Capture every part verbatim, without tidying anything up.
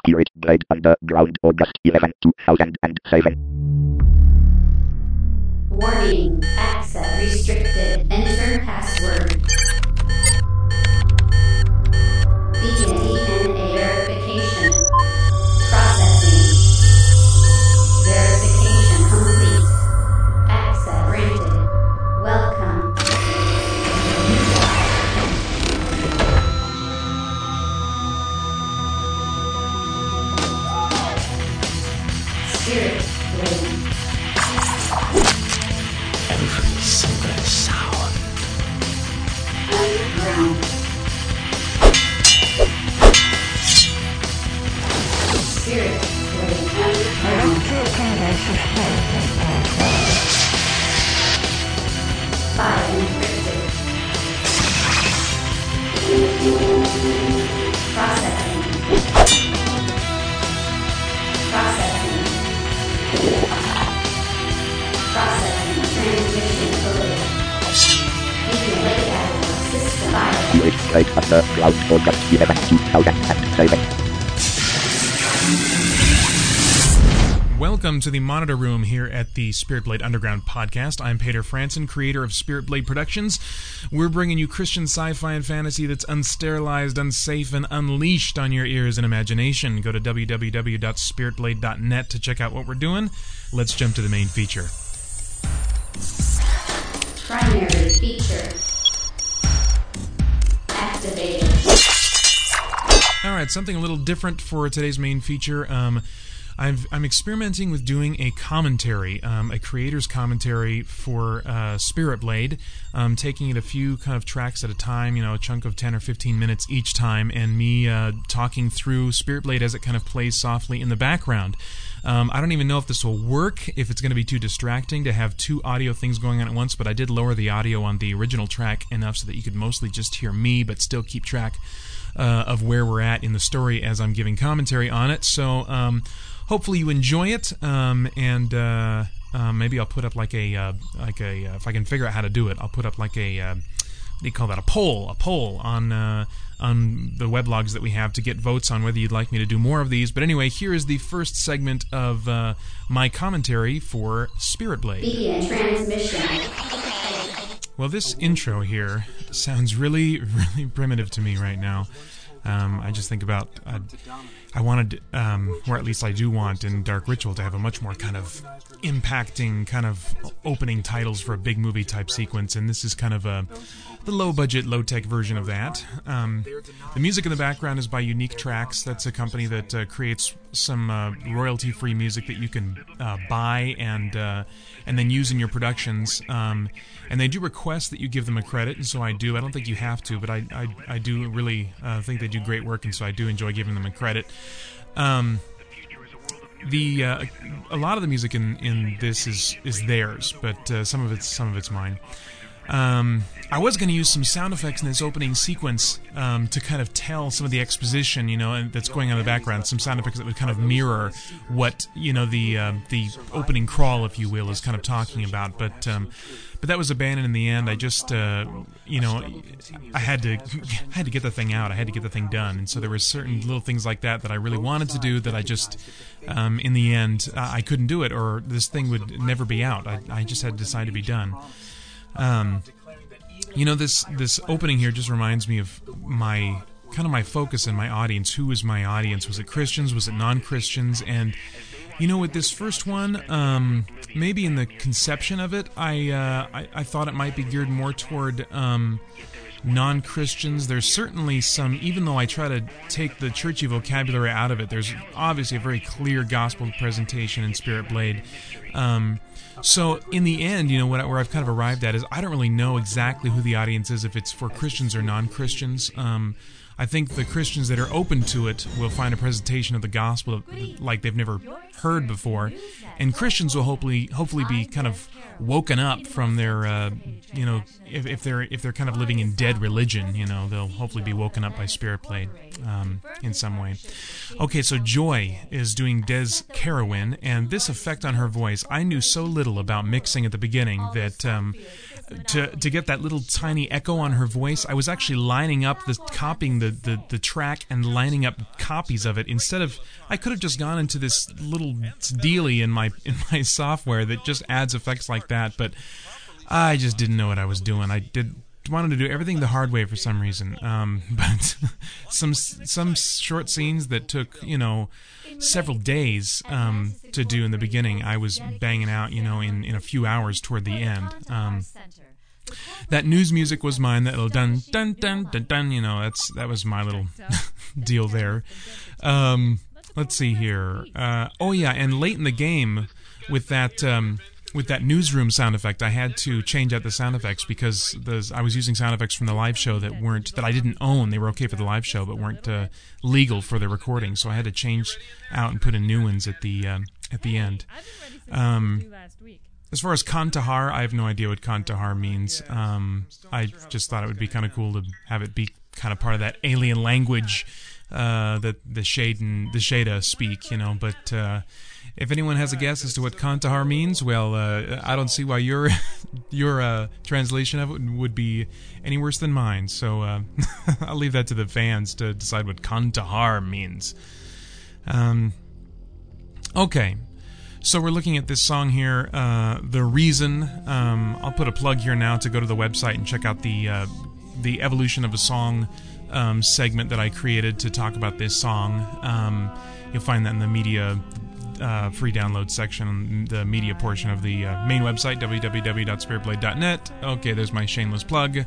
Spirit Blade Underground, August eleventh, two thousand seven. Warning. Access restricted. Enter password. Begin D N A verification. Processing. Verification complete. Access granted. Welcome. Spirit Blade. Every single sound. Underground. Spirit Blade. Underground. File encrypted. Processing. Processing. Processing. Transmission code. Begin layout of system file. Spirit Blade Underground, August eleventh, two thousand seven. Welcome to the Monitor Room here at the Spirit Blade Underground podcast. I'm Peter Franson, creator of Spirit Blade Productions. We're bringing you Christian sci-fi and fantasy that's unsterilized, unsafe, and unleashed on your ears and imagination. Go to w w w dot spirit blade dot net to check out what we're doing. Let's jump to the main feature. Primary feature. Activated. All right, something a little different for today's main feature. Um, I've, I'm experimenting with doing a commentary, um, a creator's commentary for uh, Spirit Blade, um, taking it a few kind of tracks at a time, you know, a chunk of ten or fifteen minutes each time, and me uh, talking through Spirit Blade as it kind of plays softly in the background. Um, I don't even know if this will work, if it's going to be too distracting to have two audio things going on at once, but I did lower the audio on the original track enough so that you could mostly just hear me, but still keep track uh, of where we're at in the story as I'm giving commentary on it. So, um... hopefully you enjoy it, um, and uh, uh, maybe I'll put up like a uh, like a uh, if I can figure out how to do it, I'll put up like a uh, what do you call that? A poll, a poll on uh, on the weblogs that we have to get votes on whether you'd like me to do more of these. But anyway, here is the first segment of uh, my commentary for Spirit Blade. Begin transmission. Well, this intro here sounds really, really primitive to me right now. Um, I just think about, uh, I wanted, um, or at least I do want in Dark Ritual to have a much more kind of impacting kind of opening titles for a big movie type sequence, and this is kind of a the low-budget, low-tech version of that. Um, the music in the background is by Unique Tracks. That's a company that uh, creates some uh, royalty-free music that you can uh, buy and uh, and then use in your productions. Um, and they do request that you give them a credit, and so I do. I don't think you have to, but I I, I do really uh, think they do great work, and so I do enjoy giving them a credit. Um, the uh, a lot of the music in, in this is is theirs, but uh, some of it's some of it's mine. Um, I was going to use some sound effects in this opening sequence um, to kind of tell some of the exposition, you know, and that's going on in the background. Some sound effects that would kind of mirror what, you know, the uh, the opening crawl, if you will, is kind of talking about. But um, but that was abandoned in the end. I just, uh, you know, I had to I had to get the thing out. I had to get the thing done, and so there were certain little things like that that I really wanted to do that I just, um, in the end, uh, I couldn't do it, or this thing would never be out. I, I just had to decide to be done. Um, you know, this this opening here just reminds me of my kind of my focus and my audience. Who was my audience? Was it Christians? Was it non-Christians? And you know, with this first one, um, maybe in the conception of it, I, uh, I I thought it might be geared more toward um, non-Christians. There's certainly some, even though I try to take the churchy vocabulary out of it, there's obviously a very clear gospel presentation in Spirit Blade. Um, so in the end, you know, what, where I've kind of arrived at is I don't really know exactly who the audience is, if it's for Christians or non-Christians. Um, I think the Christians that are open to it will find a presentation of the gospel like they've never heard before, and Christians will hopefully hopefully be kind of woken up from their, uh, you know, if, if they're if they're kind of living in dead religion, you know, they'll hopefully be woken up by Spirit Blade um, in some way. Okay, so Joy is doing Des Carowin, and this effect on her voice, I knew so little about mixing at the beginning that um, to to get that little tiny echo on her voice, I was actually lining up the copying the, the, the track and lining up copies of it instead of I could have just gone into this little dealie in my in my software that just adds effects like that, but I just didn't know what I was doing. I did wanted to do everything the hard way for some reason. Um, but some some short scenes that took, you know, several days um, to do in the beginning, I was banging out, you know, in, in a few hours toward the end. Um, that news music was mine. That little dun dun dun dun dun. You know, that's that was my little deal there. Um, let's see here. Uh, oh yeah, and late in the game with that. Um, With that newsroom sound effect, I had to change out the sound effects because the, I was using sound effects from the live show that weren't that I didn't own. They were okay for the live show, but weren't uh, legal for the recording. So I had to change out and put in new ones at the um, at the end. Um, as far as Kantahar, I have no idea what Kantahar means. Um, I just thought it would be kind of cool to have it be kind of part of that alien language uh, that the Shaden, the Shada speak, you know, but. Uh, If anyone has a guess as to what Kantahar means, well, uh, I don't see why your your uh, translation of it would be any worse than mine. So uh, I'll leave that to the fans to decide what Kantahar means. Um, okay, so we're looking at this song here, uh, The Reason. Um, I'll put a plug here now to go to the website and check out the uh, the Evolution of a Song um, segment that I created to talk about this song. Um, you'll find that in the media. Uh, free download section, the media portion of the uh, main website, w w w dot spirit blade dot net. Okay, there's my shameless plug.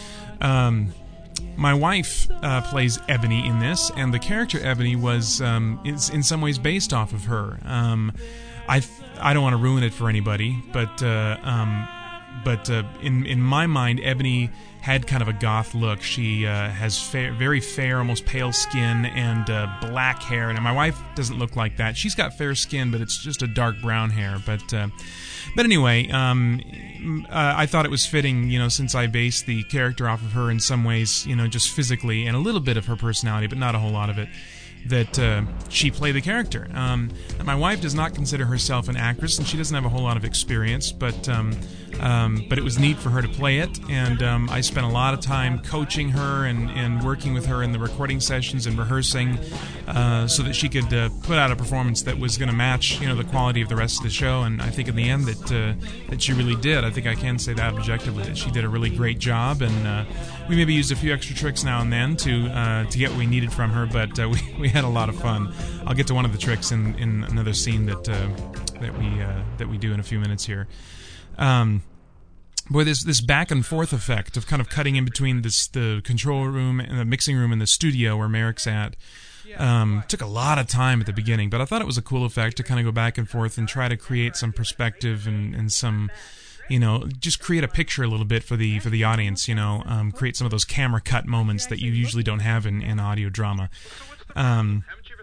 Um, my wife uh, plays Ebony in this, and the character Ebony was um, is in some ways based off of her. Um, I th- I don't want to ruin it for anybody, but uh, um, but uh, in in my mind, Ebony had kind of a goth look. She uh, has fair, very fair, almost pale skin and uh, black hair. And my wife doesn't look like that. She's got fair skin, but it's just a dark brown hair. But uh, but anyway, um, uh, I thought it was fitting, you know, since I based the character off of her in some ways, you know, just physically and a little bit of her personality, but not a whole lot of it, that uh, she play the character. Um, my wife does not consider herself an actress, and she doesn't have a whole lot of experience, but um, um, but it was neat for her to play it, and um, I spent a lot of time coaching her and, and working with her in the recording sessions and rehearsing uh, so that she could uh, put out a performance that was going to match, you know, the quality of the rest of the show, and I think in the end that uh, that she really did. I think I can say that objectively, that she did a really great job, and uh, we maybe used a few extra tricks now and then to uh, to get what we needed from her, but uh, we, we had a lot of fun. I'll get to one of the tricks in, in another scene that uh, that we uh, that we do in a few minutes here. Um, boy, this this back and forth effect of kind of cutting in between this the control room and the mixing room and the studio where Merrick's at um, took a lot of time at the beginning, but I thought it was a cool effect to kind of go back and forth and try to create some perspective and, and some, you know, just create a picture a little bit for the for the audience. You know, um, create some of those camera cut moments that you usually don't have in, in audio drama. Um,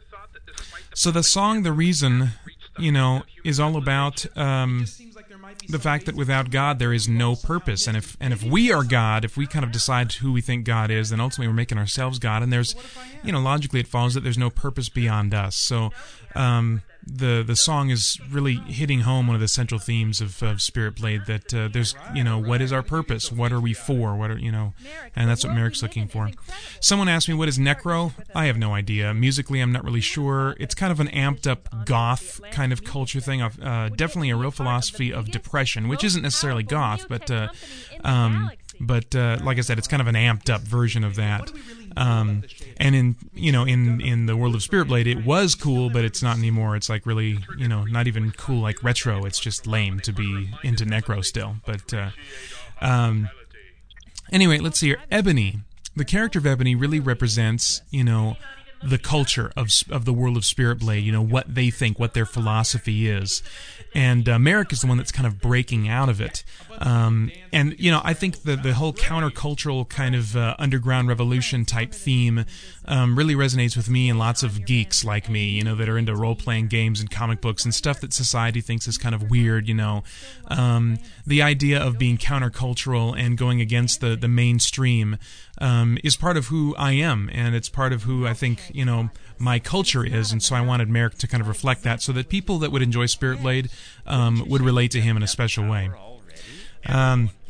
so the song, The Reason, you know, is all about um, the fact that without God there is no purpose, and if and if we are God, if we kind of decide who we think God is, then ultimately we're making ourselves God, and there's, you know, logically it follows that there's no purpose beyond us. So um, the the song is really hitting home one of the central themes of, of Spirit Blade, that uh, there's, you know, what is our purpose? What are we for? What are, you know, and that's what Merrick's looking for. Someone asked me, what is Necro? I have no idea. Musically, I'm not really sure. It's kind of an amped up goth kind of culture thing. Of uh, definitely a real philosophy of depression, which isn't necessarily goth, but uh, um, but uh, like I said, it's kind of an amped up version of that. Um, and in, you know, in, in the world of Spirit Blade, it was cool, but it's not anymore. It's like really, you know, not even cool like retro. It's just lame to be into Necro still. But uh, um, anyway, let's see here. Ebony, the character of Ebony really represents, you know, the culture of of the world of Spirit Blade, you know, what they think, what their philosophy is. And uh, Merrick is the one that's kind of breaking out of it. Um, and, you know, I think the, the whole countercultural kind of uh, underground revolution type theme um, really resonates with me and lots of geeks like me, you know, that are into role-playing games and comic books and stuff that society thinks is kind of weird, you know. Um, the idea of being countercultural and going against the, the mainstream um, is part of who I am, and it's part of who I think, you know, my culture is, and so I wanted Merrick to kind of reflect that so that people that would enjoy Spirit Blade um, would relate to him in a special way. Um,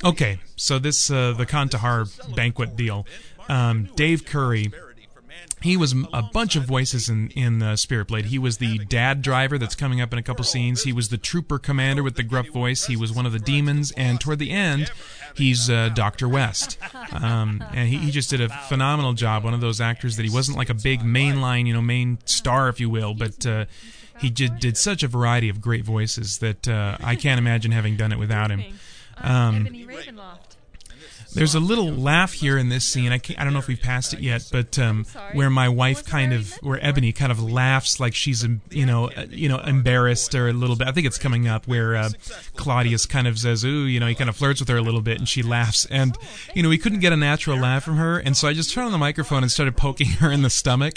Okay, so this uh, the Kandahar banquet deal. Um, Dave Curry. He was a bunch of voices in, in uh, Spirit Blade. He was the dad driver that's coming up in a couple scenes. He was the trooper commander with the gruff voice. He was one of the demons. And toward the end, he's uh, Doctor West. Um, and he, he just did a phenomenal job. One of those actors that he wasn't like a big mainline, you know, main star, if you will, but uh, he did, did such a variety of great voices that uh, I can't imagine having done it without him. Um, There's a little laugh here in this scene. I can't, I don't know if we've passed it yet, but um, where my wife kind of, where Ebony kind of laughs like she's, you know, uh, you know, embarrassed or a little bit. I think it's coming up where uh, Claudius kind of says, "Ooh," you know, he kind of flirts with her a little bit, and she laughs. And you know, we couldn't get a natural laugh from her, and so I just turned on the microphone and started poking her in the stomach,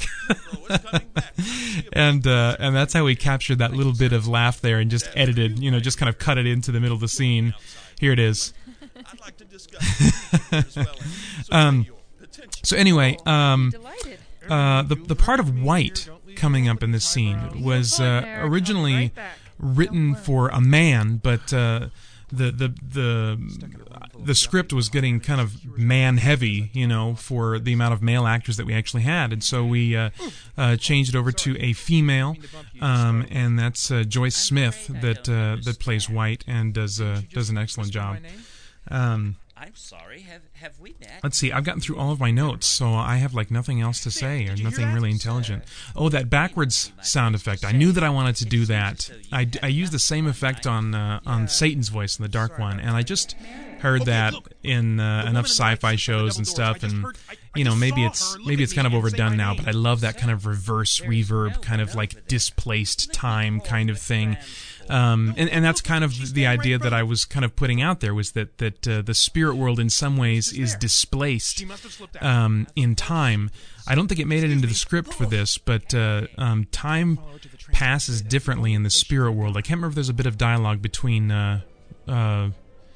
and uh, and that's how we captured that little bit of laugh there, and just edited, you know, just kind of cut it into the middle of the scene. Here it is. I'd like to discuss um, so anyway, um, uh, the the part of White coming up in this scene was uh, originally written for a man, but uh, the the the the script was getting kind of man heavy, you know, for the amount of male actors that we actually had, and so we uh, uh, changed it over to a female, um, and that's uh, Joyce Smith that uh, that plays White and does uh, does an excellent job. Um, I'm sorry. Have have we met? Let's see. I've gotten through all of my notes, so I have like nothing else to say or nothing really intelligent. Oh, that backwards sound effect! I knew that I wanted to do that. I, I used the same effect on uh, on Satan's voice in the Dark One, and I just heard that in uh, enough sci-fi shows and stuff, and you know, maybe it's maybe it's kind of overdone now, but I love that kind of reverse reverb, kind of like displaced time kind of thing. Um, and, and that's kind of the idea that I was kind of putting out there, was that that uh, the spirit world in some ways is displaced um, in time. I don't think it made it into the script for this, but uh, um, time passes differently in the spirit world. I can't remember if there's a bit of dialogue between uh, uh,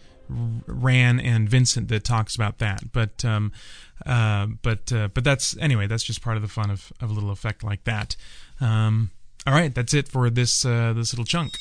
Ran and Vincent that talks about that, but um, uh, but uh, but that's anyway. That's just part of the fun of, of a little effect like that. Um, all right, that's it for this uh, this little chunk.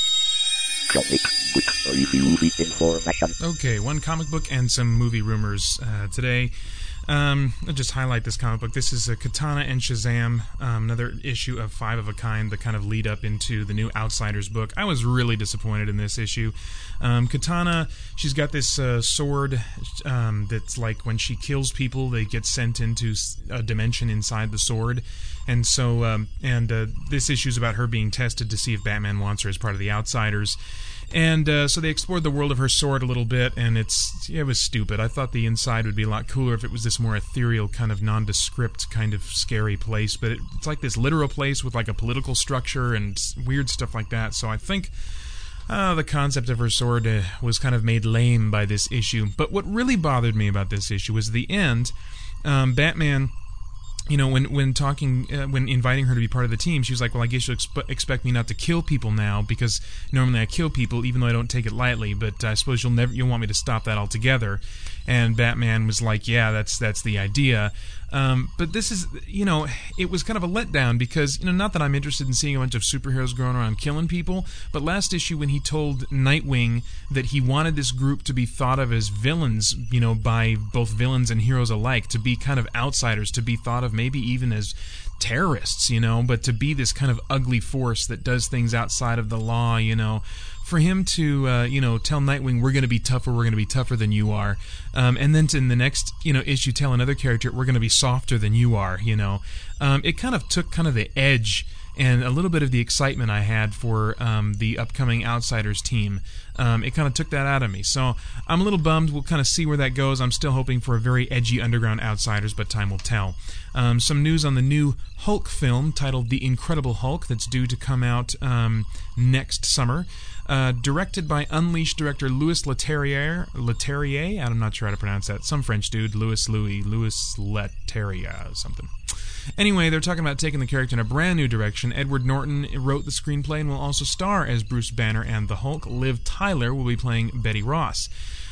Comic book review information. Okay, one comic book and some movie rumors uh, today. Um, I'll just highlight this comic book. This is uh, Katana and Shazam, um, another issue of Five of a Kind, the kind of lead up into the new Outsiders book. I was really disappointed in this issue. Um, Katana, she's got this uh, sword um, that's like when she kills people, they get sent into a dimension inside the sword. And so, um, and uh, this issue is about her being tested to see if Batman wants her as part of the Outsiders. And uh, so they explored the world of her sword a little bit, and it's yeah, it was stupid. I thought the inside would be a lot cooler if it was this more ethereal, kind of nondescript, kind of scary place. But it, it's like this literal place with like a political structure and weird stuff like that. So I think uh, the concept of her sword uh, was kind of made lame by this issue. But what really bothered me about this issue was the end. Um, Batman... You know, when when talking, uh, when inviting her to be part of the team, she was like, well, I guess you'll expe- expect me not to kill people now, because normally I kill people, even though I don't take it lightly, but I suppose you'll never, you'll want me to stop that altogether. And Batman was like, yeah, that's that's the idea. Um, but this is, you know, it was kind of a letdown because, you know, not that I'm interested in seeing a bunch of superheroes going around killing people, but last issue when he told Nightwing that he wanted this group to be thought of as villains, you know, by both villains and heroes alike, to be kind of outsiders, to be thought of maybe even as terrorists, you know, but to be this kind of ugly force that does things outside of the law, you know. For him to, uh, you know, tell Nightwing, we're going to be tougher, we're going to be tougher than you are, um, and then to, in the next, you know, issue tell another character, we're going to be softer than you are, you know, um, it kind of took kind of the edge and a little bit of the excitement I had for um, the upcoming Outsiders team. Um, it kind of took that out of me. So I'm a little bummed. We'll kind of see where that goes. I'm still hoping for a very edgy underground Outsiders, but time will tell. Um, some news on the new Hulk film titled The Incredible Hulk that's due to come out um, next summer. Uh, directed by Unleashed director Louis Leterrier. Leterrier? I'm not sure how to pronounce that. Some French dude. Louis Louis. Louis Leterrier something. Anyway, they're talking about taking the character in a brand new direction. Edward Norton wrote the screenplay and will also star as Bruce Banner and the Hulk. Liv Tyler will be playing Betty Ross.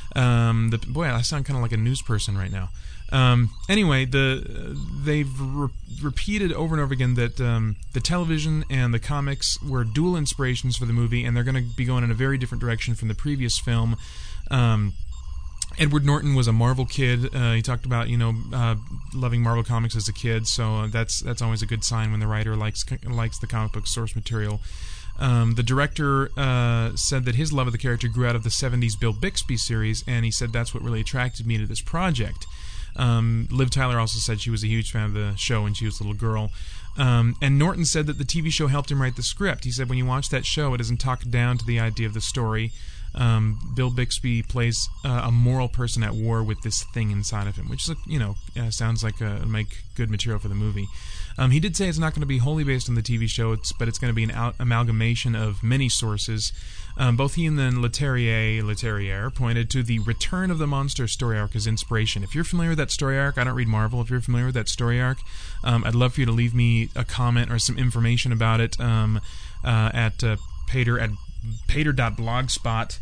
Um, the, boy, I sound kind of like a news person right now. Um, anyway, the they've re- repeated over and over again that um, the television and the comics were dual inspirations for the movie, and they're going to be going in a very different direction from the previous film. Um, Edward Norton was a Marvel kid. Uh, he talked about, you know, uh, loving Marvel comics as a kid, so that's that's always a good sign when the writer likes likes the comic book source material. Um, the director uh, said that his love of the character grew out of the seventies Bill Bixby series, and he said that's what really attracted me to this project. Um, Liv Tyler also said she was a huge fan of the show when she was a little girl. Um, and Norton said that the T V show helped him write the script. He said when you watch that show, it doesn't talk down to the idea of the story. Um, Bill Bixby plays uh, a moral person at war with this thing inside of him, which is, you know, uh, sounds like a make good material for the movie. Um, he did say it's not going to be wholly based on the T V show, it's, but it's going to be an out- amalgamation of many sources. Um, both he and then Leterrier, Leterrier pointed to the Return of the Monster story arc as inspiration. If you're familiar with that story arc, I don't read Marvel. If you're familiar with that story arc, um, I'd love for you to leave me a comment or some information about it um, uh, at uh, Pater at pater dot blogspot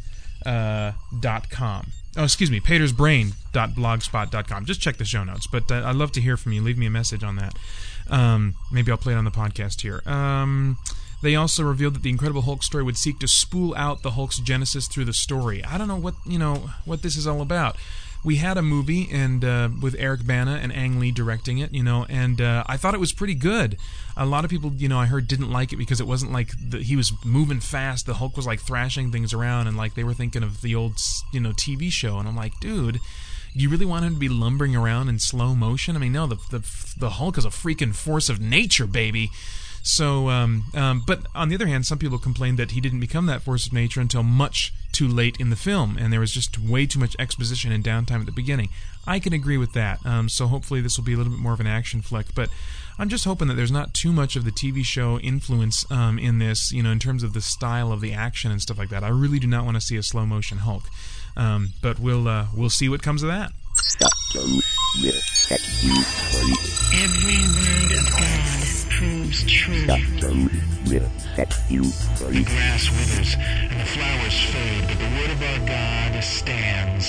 dot com. Oh, excuse me, paters brain dot blogspot dot com. Just check the show notes. But uh, I'd love to hear from you. Leave me a message on that. Um, maybe I'll play it on the podcast here. Um, they also revealed that the Incredible Hulk story would seek to spool out the Hulk's genesis through the story. I don't know what you know what this is all about. We had a movie and uh, with Eric Bana and Ang Lee directing it, you know, and uh, I thought it was pretty good. A lot of people, you know, I heard didn't like it because it wasn't like the, he was moving fast. The Hulk was like thrashing things around, and like they were thinking of the old, you know, T V show. And I'm like, dude, you really want him to be lumbering around in slow motion? I mean, no, the the the Hulk is a freaking force of nature, baby. So, um, um, but on the other hand, some people complained that he didn't become that force of nature until much too late in the film, and there was just way too much exposition and downtime at the beginning. I can agree with that. Um, so hopefully this will be a little bit more of an action flick, but I'm just hoping that there's not too much of the T V show influence um, in this, you know, in terms of the style of the action and stuff like that. I really do not want to see a slow motion Hulk, um, but we'll uh, we'll see what comes of that. Doctor will set you free. Every word of God proves true. Doctor will set you free. The grass withers and the flowers fade, but the word of our God stands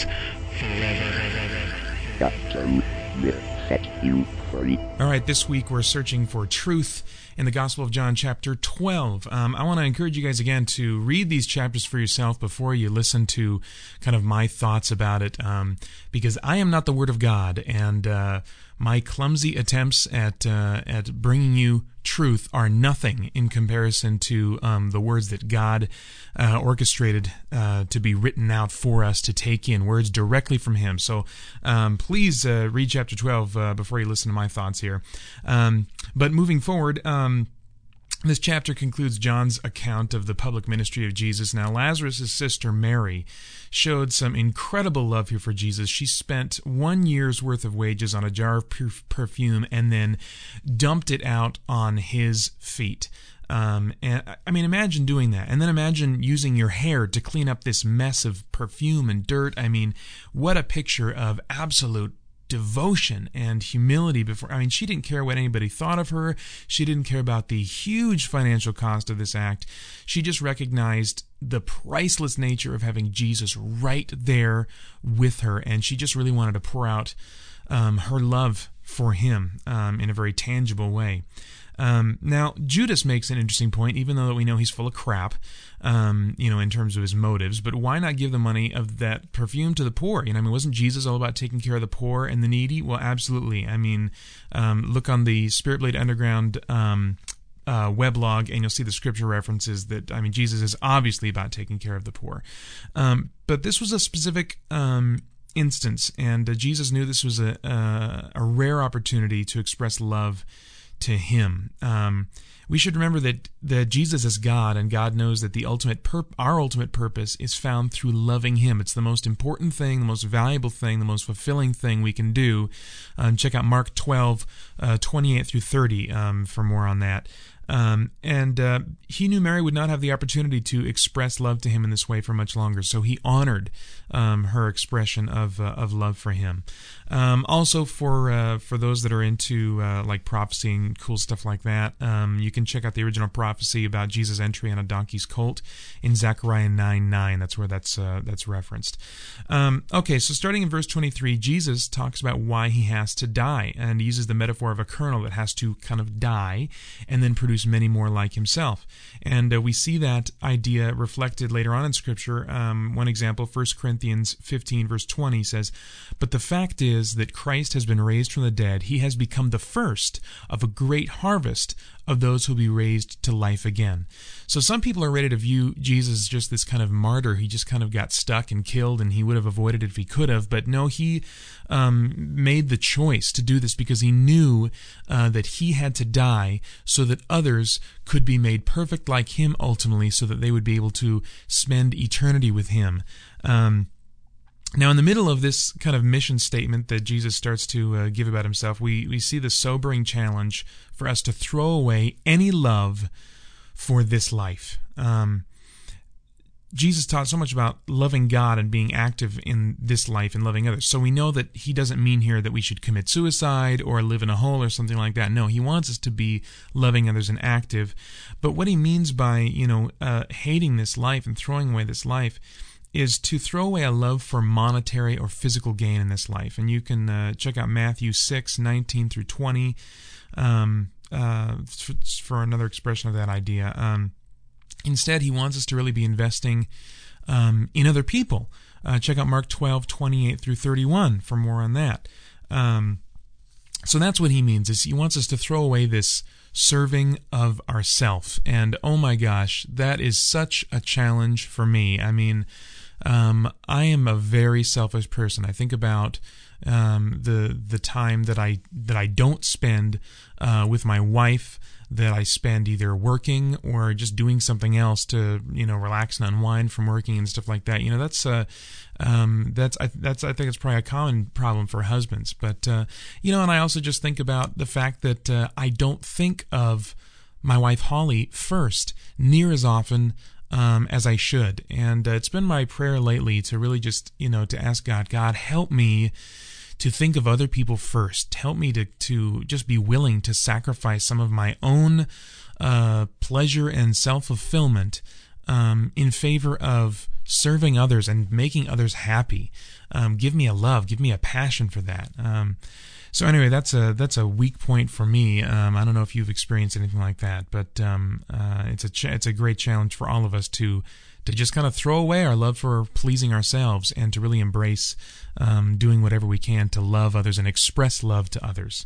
forever. Doctor will set you free. All right, this week we're searching for truth in the Gospel of John, chapter twelve. Um, I want to encourage you guys again to read these chapters for yourself before you listen to kind of my thoughts about it, um, because I am not the Word of God, and uh, my clumsy attempts at uh, at bringing you truth are nothing in comparison to um, the words that God uh, orchestrated uh, to be written out for us to take in, words directly from Him. So um, please uh, read chapter twelve uh, before you listen to my thoughts here. Um, but moving forward, um, this chapter concludes John's account of the public ministry of Jesus. Now, Lazarus' sister Mary showed some incredible love here for Jesus. She spent one year's worth of wages on a jar of perfume and then dumped it out on his feet. Um, and I mean, imagine doing that. And then imagine using your hair to clean up this mess of perfume and dirt. I mean, what a picture of absolute devotion and humility before. I mean, she didn't care what anybody thought of her. She didn't care about the huge financial cost of this act. She just recognized the priceless nature of having Jesus right there with her, and she just really wanted to pour out um, her love for him um, in a very tangible way. Um, now, Judas makes an interesting point, even though we know he's full of crap, um, you know, in terms of his motives. But why not give the money of that perfume to the poor? You know, I mean, wasn't Jesus all about taking care of the poor and the needy? Well, absolutely. I mean, um, look on the Spirit Blade Underground um, uh, weblog, and you'll see the scripture references that, I mean, Jesus is obviously about taking care of the poor. Um, but this was a specific um, instance, and uh, Jesus knew this was a, a, a rare opportunity to express love to him. Um, we should remember that, that Jesus is God, and God knows that the ultimate pur- our ultimate purpose is found through loving him. It's the most important thing, the most valuable thing, the most fulfilling thing we can do. Um, check out Mark twelve, uh, twenty-eight through thirty um, for more on that. Um, and uh, he knew Mary would not have the opportunity to express love to him in this way for much longer, so he honored um, her expression of uh, of love for him. Um, also, for uh, for those that are into uh, like prophecy and cool stuff like that, um, you can check out the original prophecy about Jesus' entry on a donkey's colt in Zechariah nine nine. That's where that's uh, that's referenced. Um, okay, so starting in verse twenty-three, Jesus talks about why he has to die, and he uses the metaphor of a kernel that has to kind of die and then produce produce many more like himself. And uh, we see that idea reflected later on in Scripture. Um, one example, First Corinthians fifteen, verse twenty says, "But the fact is that Christ has been raised from the dead. He has become the first of a great harvest of those who will be raised to life again." So some people are ready to view Jesus as just this kind of martyr. He just kind of got stuck and killed, and he would have avoided it if he could have. But no, he um, made the choice to do this because he knew uh, that he had to die so that others could be made perfect like him ultimately, so that they would be able to spend eternity with him. Um, Now, in the middle of this kind of mission statement that Jesus starts to uh, give about himself, we, we see the sobering challenge for us to throw away any love for this life. Um, Jesus taught so much about loving God and being active in this life and loving others. So we know that he doesn't mean here that we should commit suicide or live in a hole or something like that. No, he wants us to be loving others and active. But what he means by, you know, uh, hating this life and throwing away this life is to throw away a love for monetary or physical gain in this life. And you can uh, check out Matthew six, nineteen through twenty um, uh, for, for another expression of that idea. Um, instead, he wants us to really be investing um, in other people. Uh, check out Mark twelve, twenty-eight through thirty-one for more on that. Um, so that's what he means, is he wants us to throw away this serving of ourself. And oh my gosh, that is such a challenge for me. I mean, Um, I am a very selfish person. I think about um, the the time that I that I don't spend uh, with my wife, that I spend either working or just doing something else to, you know, relax and unwind from working and stuff like that. You know, that's uh, um, that's I, that's I think it's probably a common problem for husbands. But uh, you know, and I also just think about the fact that uh, I don't think of my wife Holly first near as often Um, as I should. And uh, it's been my prayer lately to really just, you know, to ask God, God, help me to think of other people first. Help me to, to just be willing to sacrifice some of my own uh, pleasure and self-fulfillment um, in favor of serving others and making others happy. Um, give me a love, give me a passion for that. Um, So anyway, that's a that's a weak point for me. Um, I don't know if you've experienced anything like that, but um, uh, it's a ch- it's a great challenge for all of us to to just kind of throw away our love for pleasing ourselves and to really embrace um, doing whatever we can to love others and express love to others.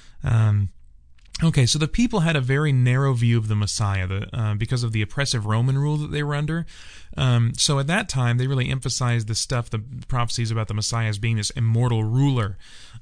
Um, Okay, so the people had a very narrow view of the Messiah the, uh, because of the oppressive Roman rule that they were under. Um, so at that time, they really emphasized the stuff, the prophecies about the Messiah as being this immortal ruler.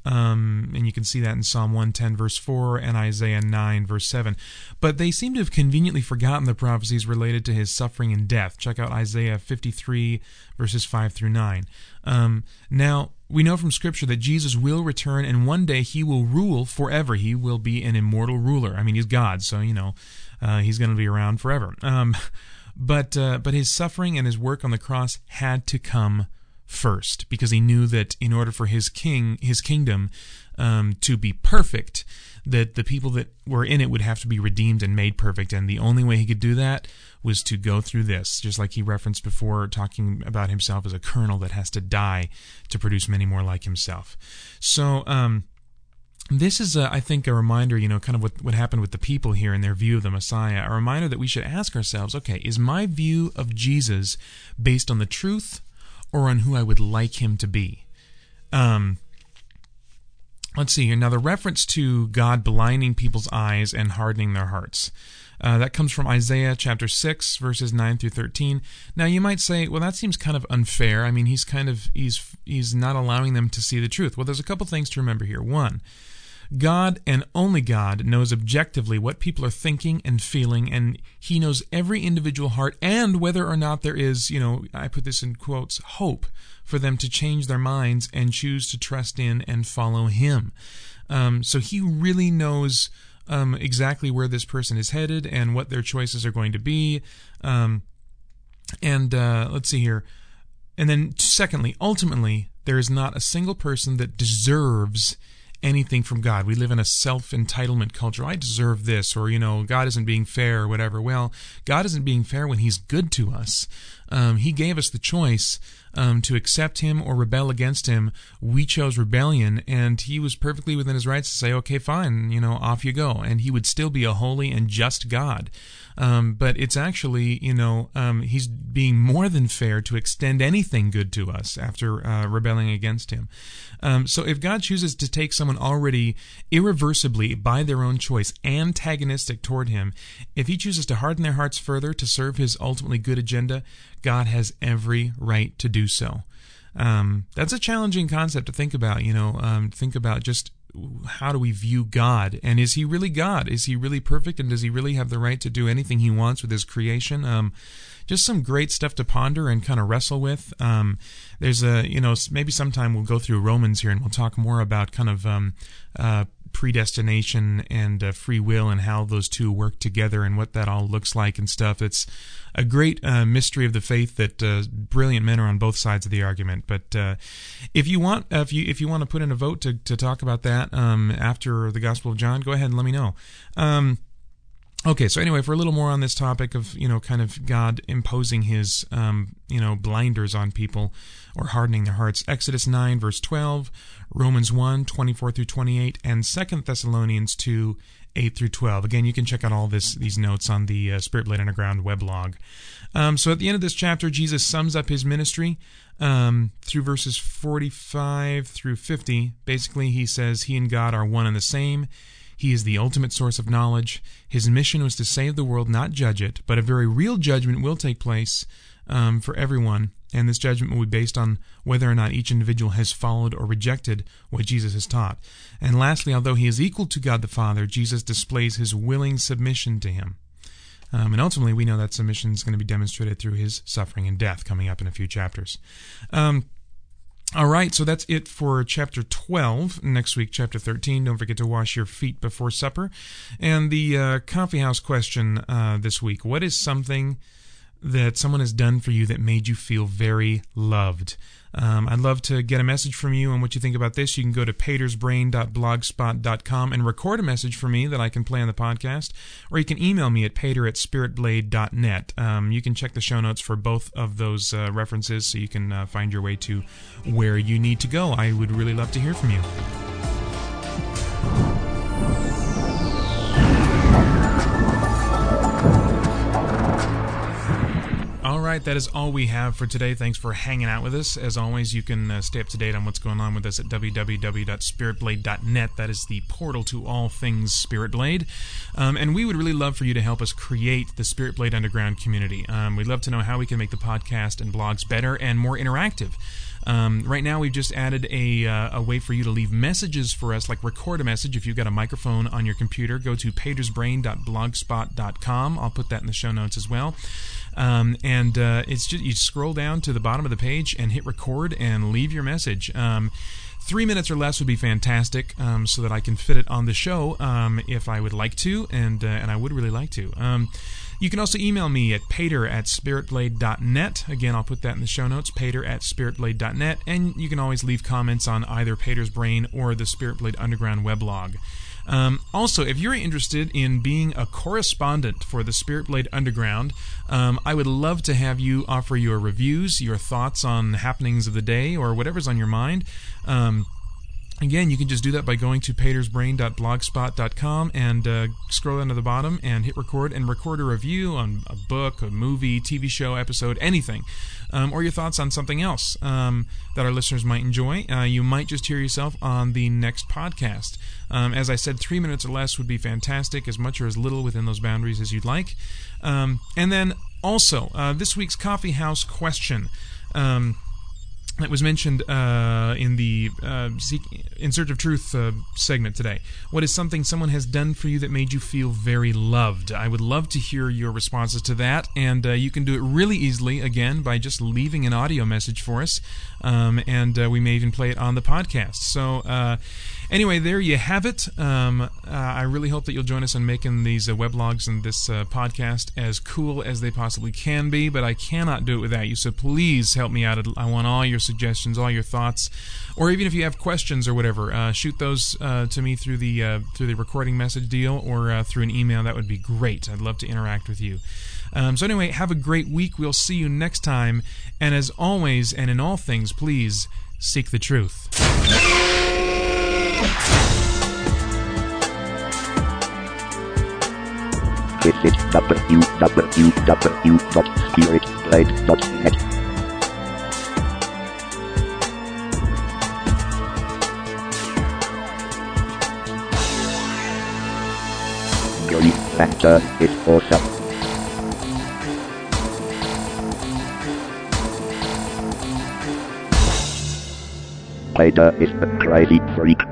Um, and you can see that in Psalm one ten, verse four, and Isaiah nine, verse seven. But they seem to have conveniently forgotten the prophecies related to his suffering and death. Check out Isaiah fifty-three, verses five through nine. Um, now, we know from Scripture that Jesus will return, and one day he will rule forever. He will be an immortal ruler. I mean, he's God, so, you know, uh, he's going to be around forever. Um, but uh, but his suffering and his work on the cross had to come first, because he knew that in order for his king, his kingdom um, to be perfect, that the people that were in it would have to be redeemed and made perfect, and the only way he could do that was to go through this, just like he referenced before, talking about himself as a kernel that has to die to produce many more like himself. So um, this is, a, I think, a reminder, you know, kind of what, what happened with the people here in their view of the Messiah, a reminder that we should ask ourselves, okay, is my view of Jesus based on the truth or on who I would like him to be? Um, let's see here. Now, the reference to God blinding people's eyes and hardening their hearts, Uh, that comes from Isaiah chapter six, verses nine through thirteen. Now, you might say, well, that seems kind of unfair. I mean, he's kind of, he's he's not allowing them to see the truth. Well, there's a couple things to remember here. One, God and only God knows objectively what people are thinking and feeling, and he knows every individual heart and whether or not there is, you know, I put this in quotes, hope for them to change their minds and choose to trust in and follow him. Um, so he really knows Um, exactly where this person is headed and what their choices are going to be. Um, and uh, let's see here. And then secondly, ultimately, there is not a single person that deserves anything from God. We live in a self-entitlement culture. I deserve this, or, you know, God isn't being fair, or whatever. Well, God isn't being fair when He's good to us. Um, he gave us the choice um, to accept Him or rebel against Him. We chose rebellion, and He was perfectly within His rights to say, okay, fine, you know, off you go. And He would still be a holy and just God. Um, but it's actually, you know, um, He's being more than fair to extend anything good to us after uh, rebelling against Him. Um, so if God chooses to take someone already irreversibly, by their own choice, antagonistic toward Him, if He chooses to harden their hearts further to serve His ultimately good agenda, God has every right to do so. Um, that's a challenging concept to think about, you know, um, think about just how do we view God, and is He really God? Is He really perfect, and does He really have the right to do anything He wants with His creation? Um, just some great stuff to ponder and kind of wrestle with. Um, there's a, you know, maybe sometime we'll go through Romans here and we'll talk more about kind of um, uh, predestination and uh, free will and how those two work together and what that all looks like and stuff. It's a great uh, mystery of the faith that uh, brilliant men are on both sides of the argument. But uh, if you want, uh, if you if you want to put in a vote to to talk about that um, after the Gospel of John, go ahead and let me know. Um, Okay, so anyway, for a little more on this topic of, you know, kind of God imposing His, um, you know, blinders on people or hardening their hearts, Exodus nine, verse twelve, Romans one, twenty-four through twenty-eight, and Second Thessalonians two, eight through twelve. Again, you can check out all this these notes on the uh, Spirit Blade Underground weblog. Um, so at the end of this chapter, Jesus sums up His ministry um, through verses forty-five through fifty. Basically, He says He and God are one and the same. He is the ultimate source of knowledge. His mission was to save the world, not judge it, but a very real judgment will take place um, for everyone, and this judgment will be based on whether or not each individual has followed or rejected what Jesus has taught. And lastly, although He is equal to God the Father, Jesus displays His willing submission to Him. Um, and ultimately, we know that submission is going to be demonstrated through His suffering and death coming up in a few chapters. Um, All right, so that's it for chapter twelve. Next week, chapter thirteen. Don't forget to wash your feet before supper. And the uh, coffee house question uh, this week: what is something that someone has done for you that made you feel very loved? Um, I'd love to get a message from you on what you think about this. You can go to patersbrain dot blogspot dot com and record a message for me that I can play on the podcast, or you can email me at pater at spiritblade dot net. Um, you can check the show notes for both of those uh, references so you can uh, find your way to where you need to go. I would really love to hear from you. All right, that is all we have for today. Thanks for hanging out with us. As always, you can uh, stay up to date on what's going on with us at w w w dot spirit blade dot net. That is the portal to all things Spirit Blade. Um, and we would really love for you to help us create the Spirit Blade Underground community. Um, we'd love to know how we can make the podcast and blogs better and more interactive. Um, right now, we've just added a, uh, a way for you to leave messages for us, like record a message. If you've got a microphone on your computer, go to patersbrain dot blogspot dot com. I'll put that in the show notes as well. Um, and uh, it's just you scroll down to the bottom of the page and hit record and leave your message. Um, Three minutes or less would be fantastic, um, so that I can fit it on the show um, if I would like to, and uh, and I would really like to. Um, you can also email me at pater at spiritblade dot net. Again, I'll put that in the show notes, pater at spiritblade dot net, and you can always leave comments on either Pater's Brain or the Spirit Blade Underground weblog. Um, also, if you're interested in being a correspondent for the Spirit Blade Underground, um, I would love to have you offer your reviews, your thoughts on happenings of the day, or whatever's on your mind. Um, Again, you can just do that by going to patersbrain dot blogspot dot com and uh, scroll down to the bottom and hit record and record a review on a book, a movie, T V show, episode, anything. Um, or your thoughts on something else um, that our listeners might enjoy. Uh, you might just hear yourself on the next podcast. Um, as I said, three minutes or less would be fantastic, as much or as little within those boundaries as you'd like. Um, and then also, uh, this week's Coffee House question. Um, that was mentioned uh, in the uh, Seek, In Search of Truth uh, segment today. What is something someone has done for you that made you feel very loved? I would love to hear your responses to that, and uh, you can do it really easily, again, by just leaving an audio message for us, um, and uh, we may even play it on the podcast. So, uh, anyway, there you have it. Um, uh, I really hope that you'll join us in making these uh, weblogs and this uh, podcast as cool as they possibly can be, but I cannot do it without you, so please help me out. I want all your suggestions, all your thoughts, or even if you have questions or whatever, uh, shoot those uh, to me through the uh, through the recording message deal or uh, through an email. That would be great. I'd love to interact with you. Um, so anyway, have a great week. We'll see you next time. And as always, and in all things, please seek the truth. Visit w w w dot spirit blade dot net. Grief Factor is awesome. Vader is the crazy freak.